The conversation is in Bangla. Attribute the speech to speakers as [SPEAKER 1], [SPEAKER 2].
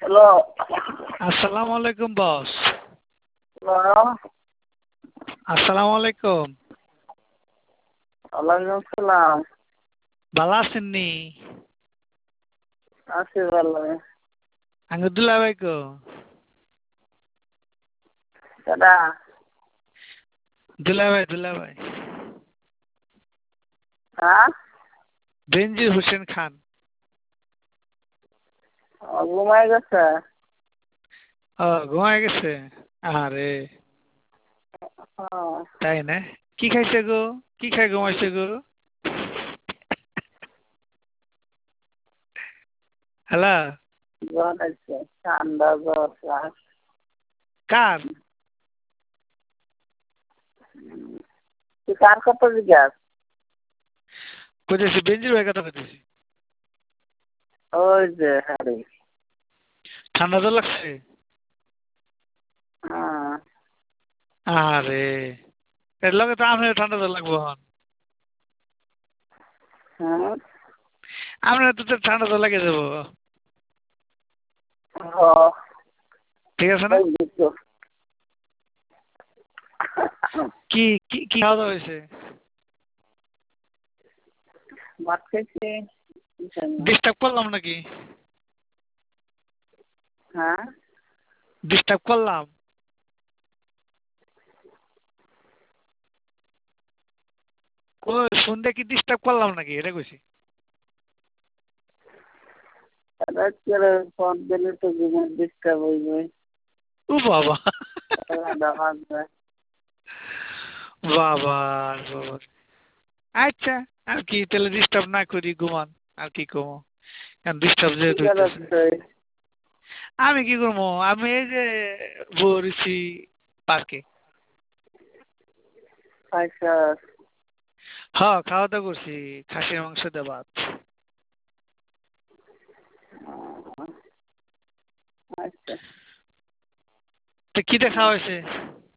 [SPEAKER 1] হ্যালো।
[SPEAKER 2] আসসালামু আলাইকুম বস।
[SPEAKER 1] হ্যালো।
[SPEAKER 2] আসসালামু আলাইকুম।
[SPEAKER 1] ওয়ালাইকুম আসসালাম।
[SPEAKER 2] ভালো আছেন নি?
[SPEAKER 1] আছি ভালো।
[SPEAKER 2] আঙ্গুদুল্লাহ ভাই কো?
[SPEAKER 1] কেডা?
[SPEAKER 2] দুলা ভাই।
[SPEAKER 1] হ্যাঁ?
[SPEAKER 2] বেনজির হোসেন খান।
[SPEAKER 1] ঘুমাই গেছে?
[SPEAKER 2] ঘুমায় গেছে? আরে তাই না? কি খাইছে গো? কি খাই ঘুমাইছে গো? হ্যালো।
[SPEAKER 1] জ্বর আছে, ঠান্ডা জ্বর শ্বাস।
[SPEAKER 2] কার?
[SPEAKER 1] তুই কার কথা জিজ্ঞাস?
[SPEAKER 2] কইতেছি বেনজির ভাই কথা কইতেছি।
[SPEAKER 1] ওই যে হারি।
[SPEAKER 2] ঠান্ডা তো লাগছে?
[SPEAKER 1] হ্যাঁ।
[SPEAKER 2] আরে এর লগে তো আপনার ঠান্ডা তো লাগবো হন।
[SPEAKER 1] হ্যাঁ।
[SPEAKER 2] আপনার তো ঠান্ডা তো লাগে যাবো। ঠিক আছে না? কি কি কি খাওয়া দাওয়া হয়েছে?
[SPEAKER 1] ভাত খাইছি।
[SPEAKER 2] ডিস্টার্ব করলাম নাকি?
[SPEAKER 1] হ্যাঁ?
[SPEAKER 2] ডিস্টার্ব করলাম? ওই সন্ধ্যা কি ডিস্টার্ব করলাম নাকি এটা কইছি।
[SPEAKER 1] রাত্রে ফোন দিলে তো ঘুমের ডিস্টার্ব হইবে।
[SPEAKER 2] ও বাবা।
[SPEAKER 1] বাবা।
[SPEAKER 2] বাবা বাবা। আচ্ছা আর কি তাহলে ডিস্টার্ব না করি ঘুমান আর কি করবো কারণ ডিস্টার্ব
[SPEAKER 1] কি
[SPEAKER 2] যেহেতু হইতেছে।
[SPEAKER 1] করাচ্ছে?
[SPEAKER 2] আমি কি করবো আমি এই যে বসছি পার্কে।
[SPEAKER 1] আচ্ছা।
[SPEAKER 2] হ্যাঁ খাওয়া দাওয়া করছি খাসির মাংস দিয়ে ভাত।
[SPEAKER 1] আচ্ছা।
[SPEAKER 2] তো কি দিয়ে খাওয়া হয়েছে?